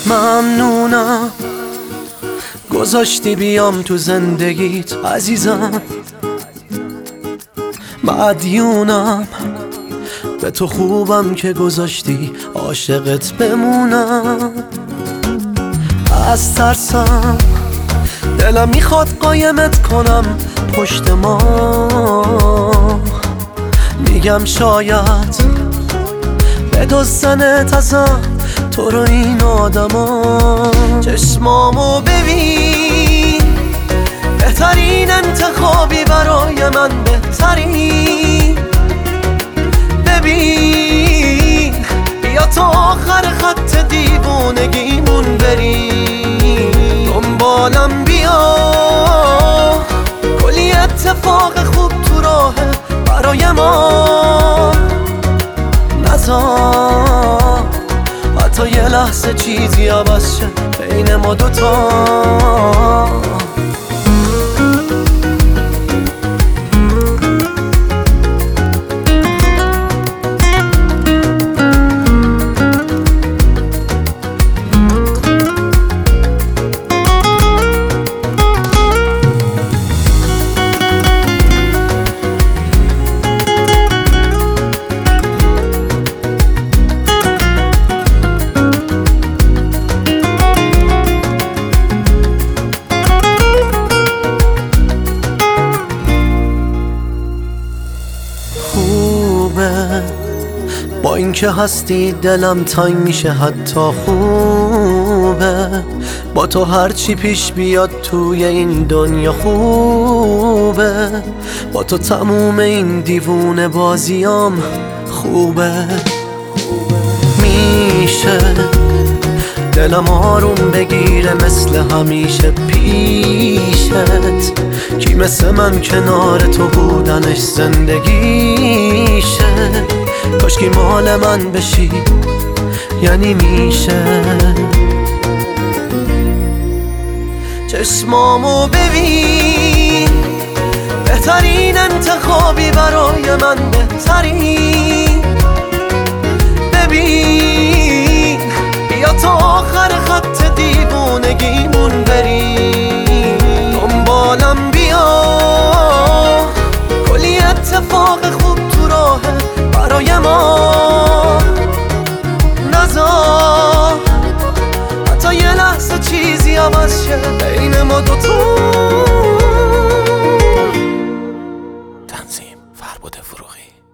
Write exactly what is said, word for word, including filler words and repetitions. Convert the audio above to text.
ممنونم گذاشتی بیام تو زندگیت عزیزم، مدیونم به تو خوبم که گذاشتی عاشقت بمونم. از ترسم دلم میخواد قایمت کنم پشت ما، میگم شاید بدزدنت ازم تو رو این آدما. چشمامو ببین بهترین انتخابی برای من، بهترین. ببین بیا تا آخر خط دیوونگیمون بریم، دنبالم بیا کلی اتفاق خوب تو راه برای ما. نذار حتی یه لحظه چیزی عوض شه بین ما دوتا. با اینکه هستی دلم تنگ میشه حتی خوبه، با تو هرچی پیش بیاد توی این دنیا خوبه، با تو تموم این دیوونه بازیام خوبه. میشه دلم آروم بگیره مثل همیشه پیشت، کی مثل من کنار تو بودنش زندگیشه. کاشکی مال من بشی یعنی میشه. چشمامو ببین بهترین انتخابی برای من، بهترین. ببین بیا تا آخر خط دیوونگیمون بریم، دنبالم بیا کلی اتفاق خوب تو راه برای ما. نذار حتی یه لحظه چیزی عوض شه بین ما دوتا. تنظیم فربد فروغی.